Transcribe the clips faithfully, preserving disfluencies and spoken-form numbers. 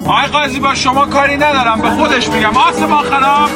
آقای قاضی با شما کاری ندارم، به خودش میگم. آسمان خراب.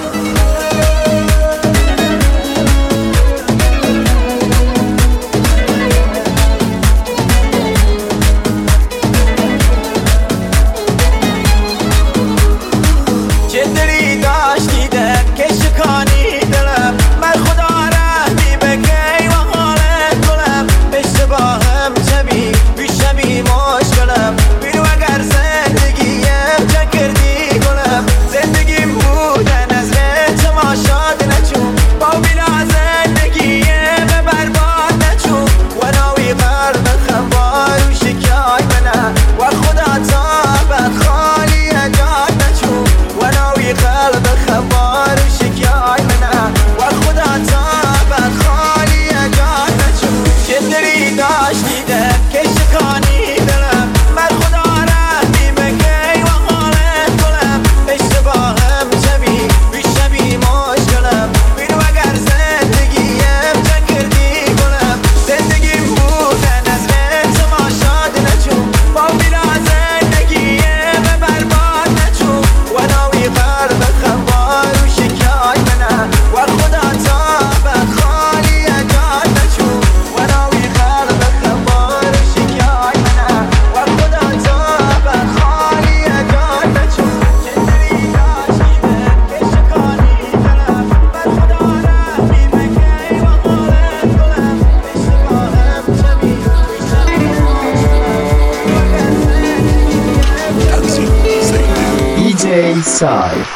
Side.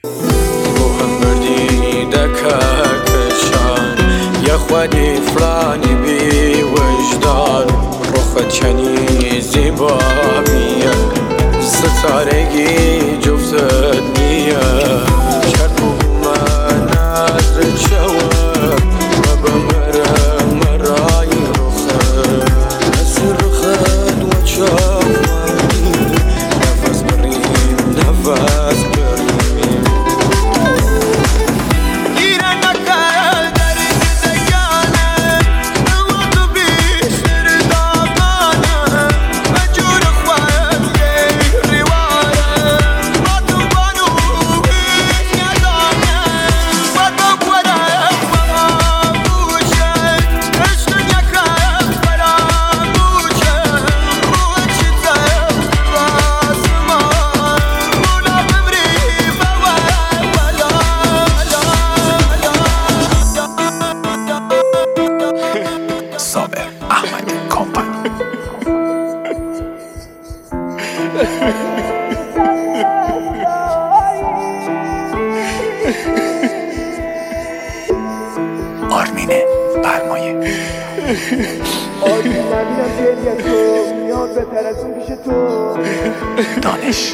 روحم بردی دککشان یه خودی فلانی بی وجدان روخت چنی زیبا میه ستارگی جفتت نیه شرط من نظر شوه و بمرم مرای روخت از روخت و چاوانی نفس بریم نفس آرمینه برمایه آرمین نبینم گریه تو میاد بهتر از اون پیش تو دانش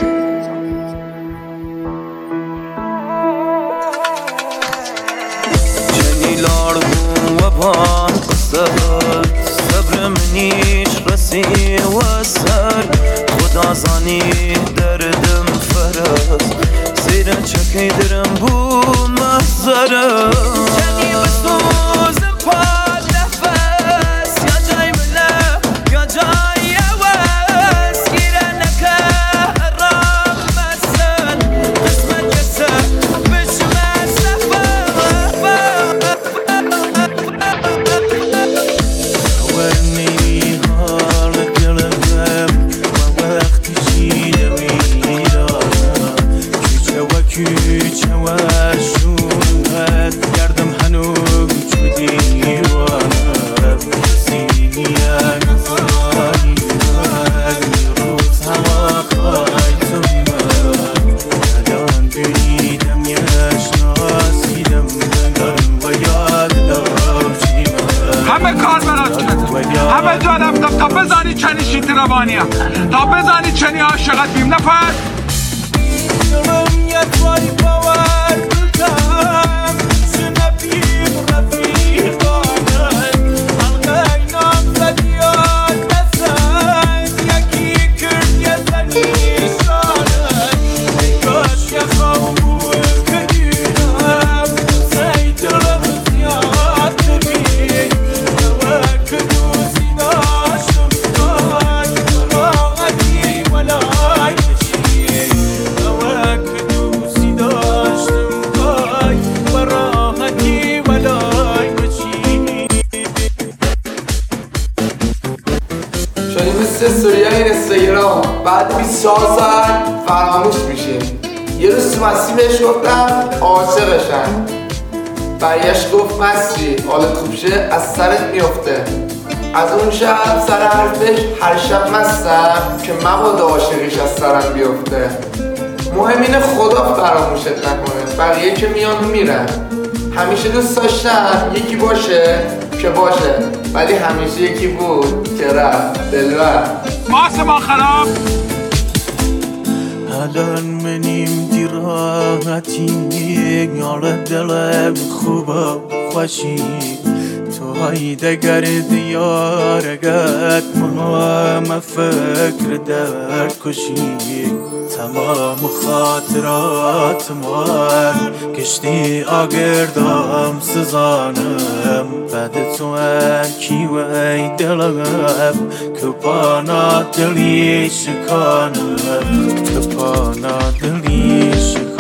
جنیلار و بان قصد صبر منیش رسی و سر خدا زانی دردم فرس زیر چکی درم بو محضرم جنی بسوزم پاد نفس یا جای مله یا جای عوض گیره نکه رام مسن قسمت کسه بشمه سفر ورنی حال قلبم و وقتی جیدم ایرانم کیچه و کیچه و شونت گردم هنوز چودی وانم سینیه نفایی من روز هوا قایتم من الان بریدم یشناسیدم دارم و یاد دارم همه کار برات کردم، همه جا رفتم تا بزنی چنی شیطی روانیم، تا بزنی چنی عاشقتیم. نفر یه توی باور کردم سنبیم رفیقانم حلقه نام زدیاد نسن یکی کرد یه زنی شانم نگاش یه خواه کدیرم سید رمزیاد تبین نوک دوزی داشتم دای راحتی ولای نشید استوریا اینستاگرام بعد بیست و چهار ساعت فراموش میشیم. یه روز تو مستی بهش گفتم عاشقشم، برگشت گفت مستی حالت خوب شه از سرت میفته. از اون شب سر حرفش هر شب مستم که مبادا عاشقیش از سرم بیفته. مهم اینه خدا فراموشت نکنه، بقیه که میان و میرن. همیشه دوست داشتم یکی باشه که باشه، ولی همیشه یکی بود که رفت دلبر. آسمان خراب الان منیم دی راحتی یار دلم خوبه خوشی تو های دگر دیارگت مهم فکر در کشی. تمام خاطرات من کشتی آگردم سزانم بعد تو اکی و ای دلم که پانا دلی شکانم که پانا دلی شکانم.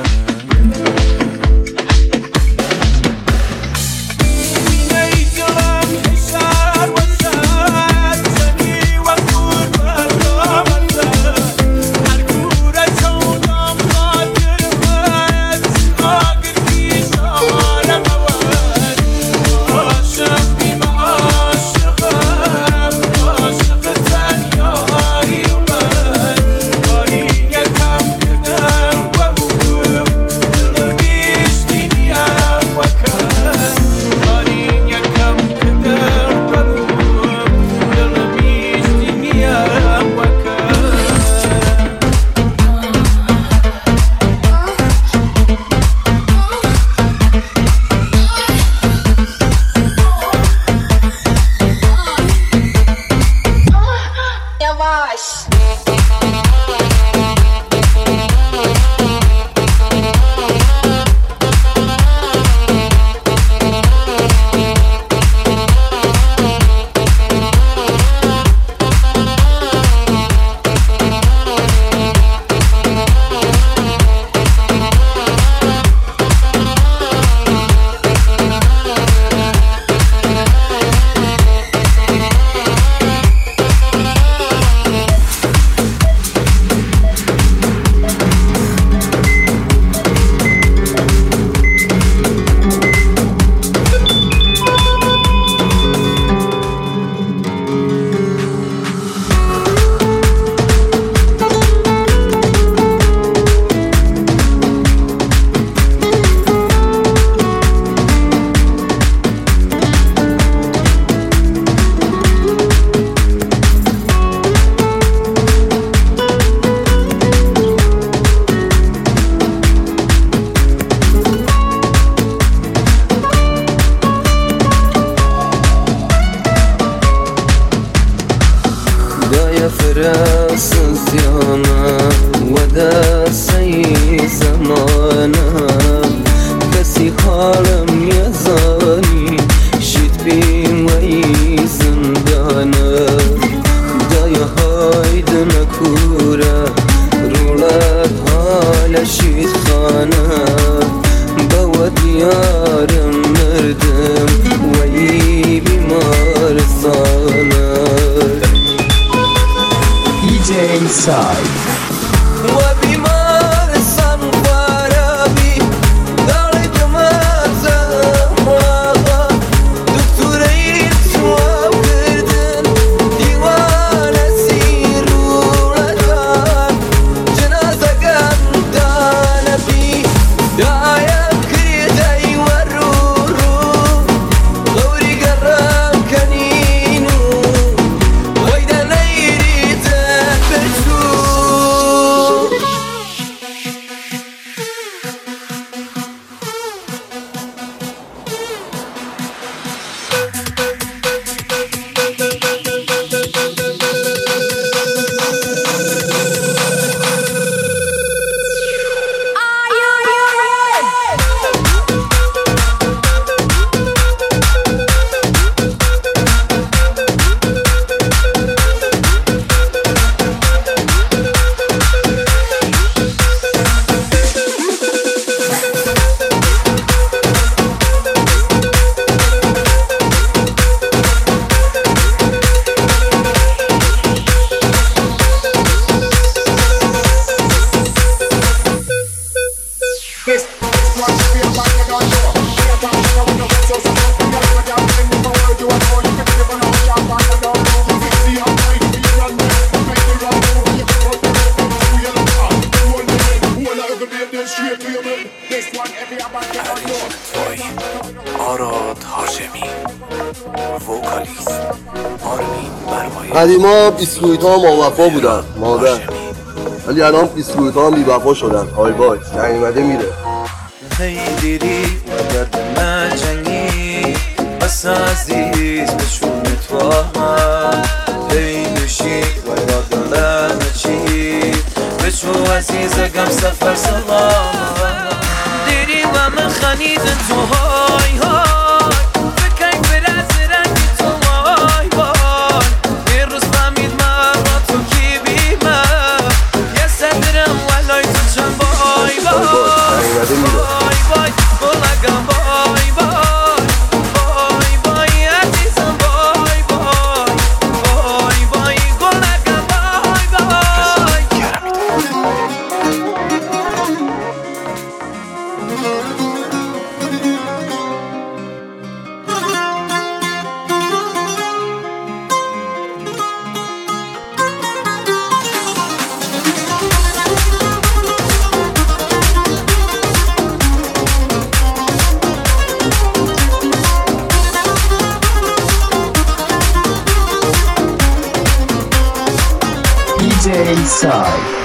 فراسس يانا ودا سي زمانا كسي حالم يزاني شيت بين وي زندانا دايا هايد نكورا رولات حال شيت خانا بود يارم مردم وي بمار صانا D J Side. وبمار صنفارابي داري تمازا آراد هاشمی، وکالیست آرمین برمایی. قدیما بیسکویت ها موفا بودن مادر، ولی الان بیسکویت ها بی‌وفا شدن. های بای نیومده میره. خیلی و درد نجنگی بس عزیز بشون تو هم پیدوشی و یادم چی بشو عزیزگم سفر سلام دیری و من خنیدن تو های های فکر برز رنگی تو وای وای یه روز فهمید من با تو کی بیمم یه صدرم ولای تو چند بای بای بای بای بلگم بای بای بای بای عزیزم بای بای بای بای گلگم بای بای دی جی ساید.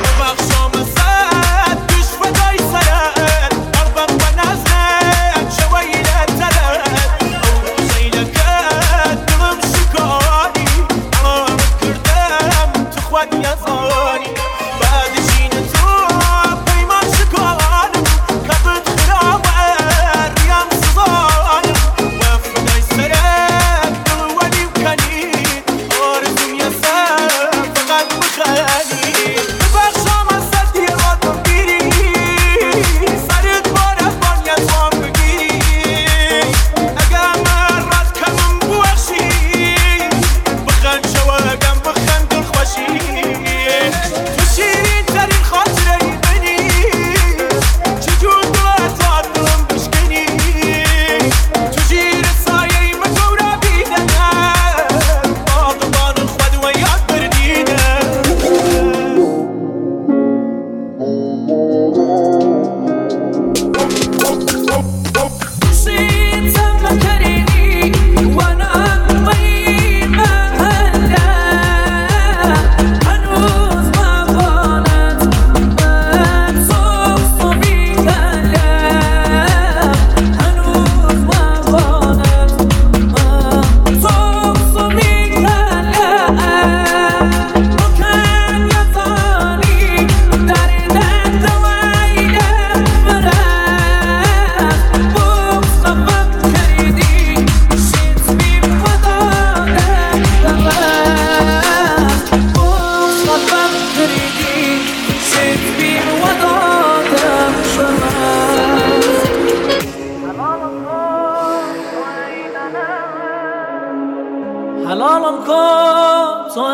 حلالم کن تو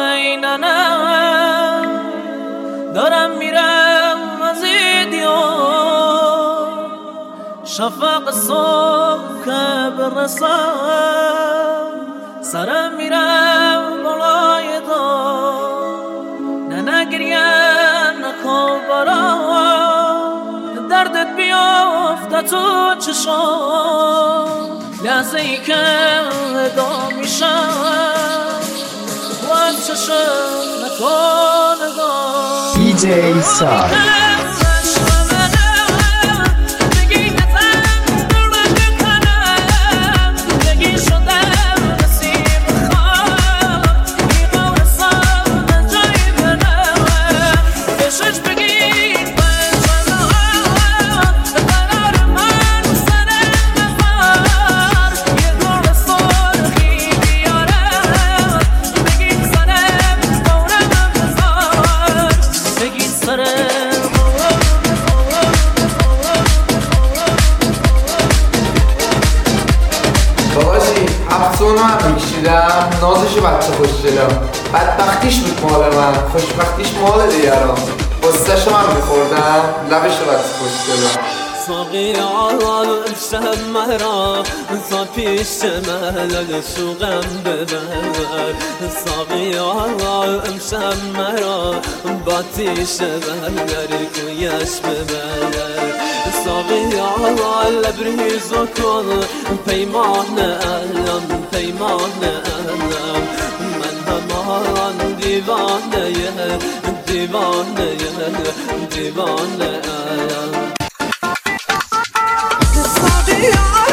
اینانم دارم میرم از ایدیو شفق صبح که برسم سرم میرم بالای دار نه نگریم نکن برام دردت بیافته تو چشم لحظه ای که ادا میشم باید چشم نکن نگاه دی جی ساید. افسون هم میکشیدم نازش بچه خوش دلم بدبختیش بود مال من خوشبختیش مال دیگران قصه‌شو من میخوردم لبش بچه خوش دلم ساقی آل امشب مرا تا پیش ملل سوقم ببر ساقی آل امشب مرا باتیش بر کویش ببر ساقی آل لبریز و کن پیمان علم پیمان علم من همان دیوانه دیوانه دیوانه علم